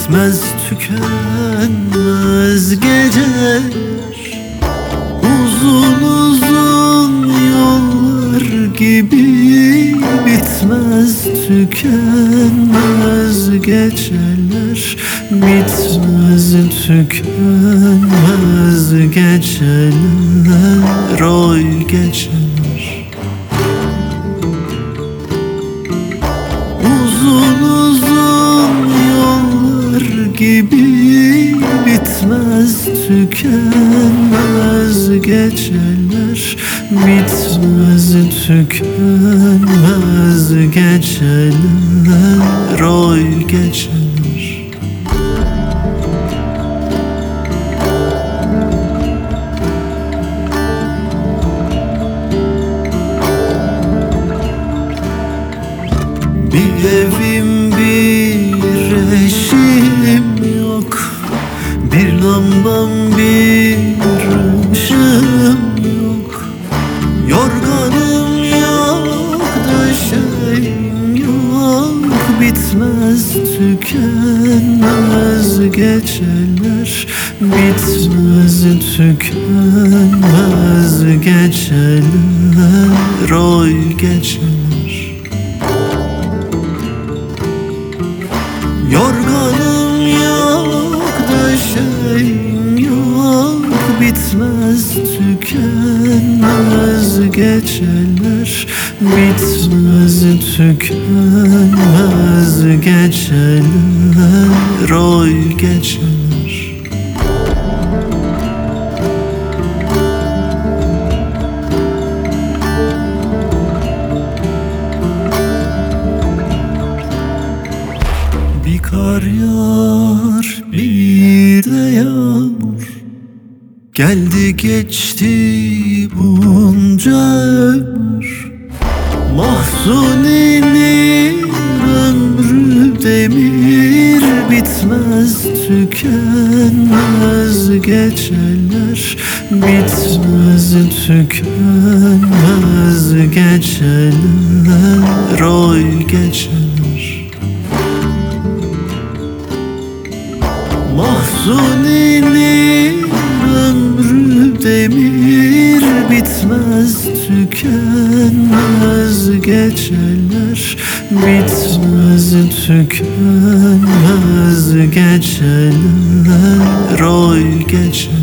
Bitmez tükenmez geceler, uzun uzun yollar gibi. Bitmez tükenmez geceler, bitmez tükenmez geceler, oy geceler. Uzun uzun yollar gibi, bitmez tükenmez geceler, bitmez tükenmez geceler, oy geceler. Bir evim, bir eşim yok, bir lambam, bir ışığım yok. Yorganım yok, döşeğim yok. Bitmez tükenmez geceler, bitmez tükenmez geceler, oy geceler. Yorganım yok, döşeğim yok. Bitmez tükenmez geceler, bitmez tükenmez geceler, oy geceler. Bir kar yağar, bir de yağmur, geldi geçti bunca ömür. Mahzuninin ömrü demir, bitmez tükenmez geceler, bitmez tükenmez geceler, oy geceler. Mahzuninin ömrü demir, bitmez tükenmez geceler, bitmez tükenmez geceler, oy geceler.